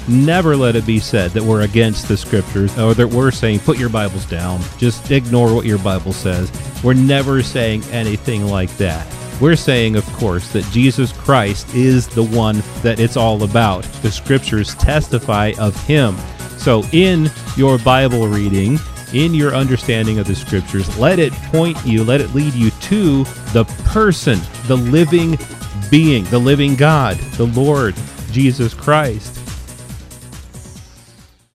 Never let it be said that we're against the scriptures or that we're saying, put your Bibles down, just ignore what your Bible says. We're never saying anything like that. We're saying, of course, that Jesus Christ is the one that it's all about. The scriptures testify of him. So in your Bible reading, in your understanding of the scriptures, let it point you, let it lead you to the person, the living being, the living God, the Lord Jesus Christ.